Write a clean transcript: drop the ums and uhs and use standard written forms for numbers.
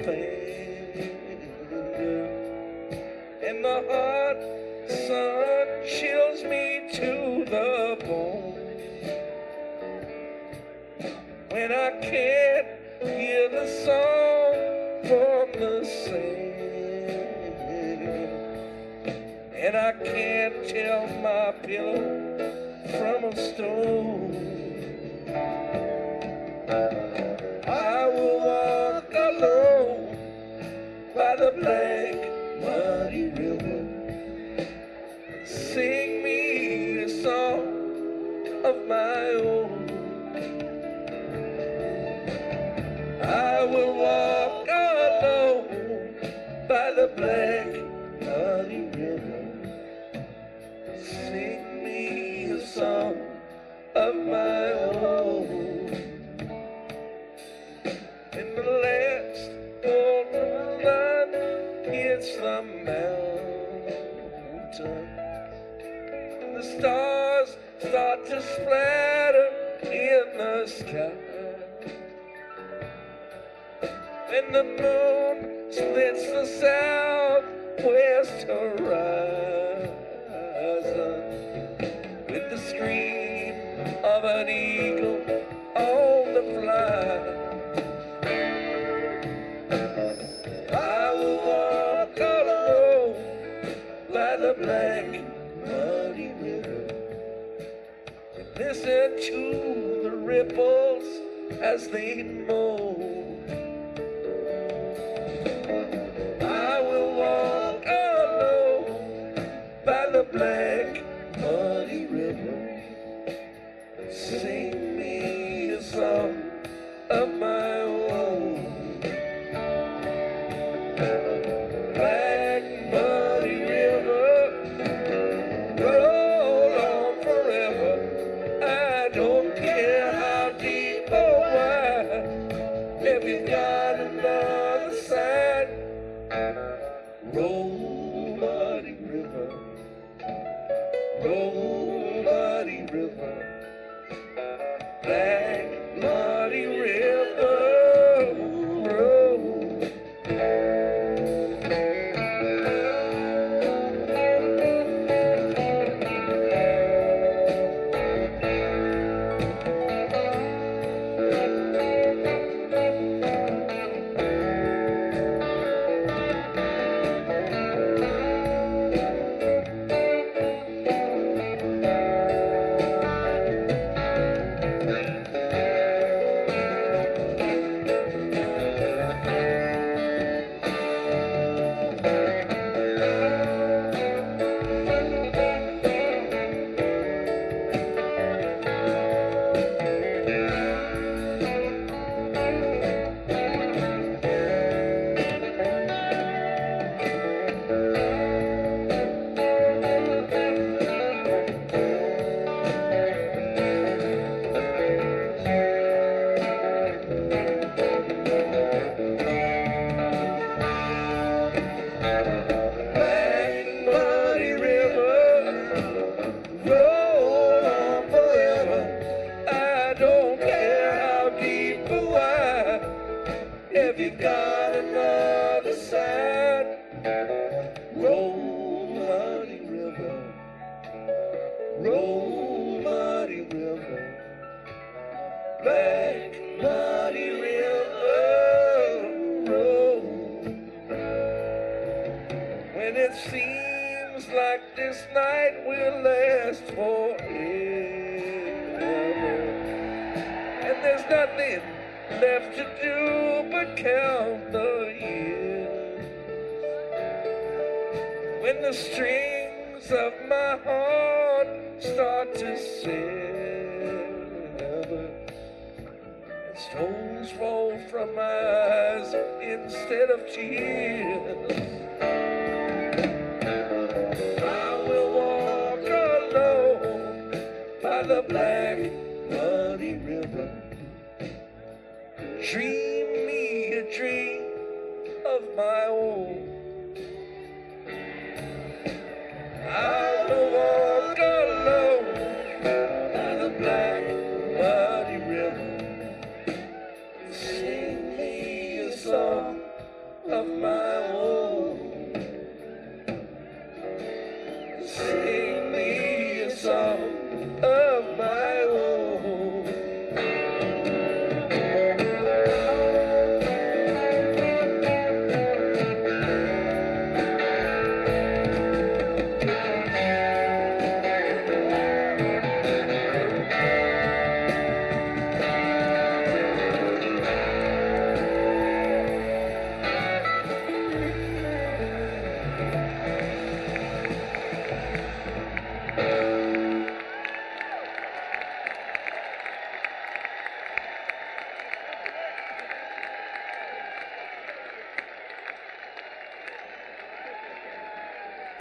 finger, and the hot sun chills me to the bone. When I can't hear the song from the sand, and I can't tell my pillow from a stone, I will walk alone by the black muddy river, sing me a song of my own. I will walk alone by the black muddy river, sing me a song of my own. In the last golden light hits the mountain, and the stars start to splatter in the sky, and the moon splits the southwest horizon with the scream of an eagle on the fly. I will walk alone by the black muddy river and listen to the ripples as they moan. I will walk alone by the black muddy river, sing me a song of my own. Black muddy river, roll on forever. I don't care how deep or wide, if you've got another side. Roll, muddy river, roll, muddy river, black muddy river, roll. If you got another side, roll, muddy river, roll, muddy river, black muddy river, roll. When it seems like this night will last forever, and there's nothing left to do but count the years, when the strings of my heart start to sever, and stones fall from my eyes instead of tears, I will walk alone by the black muddy river, dream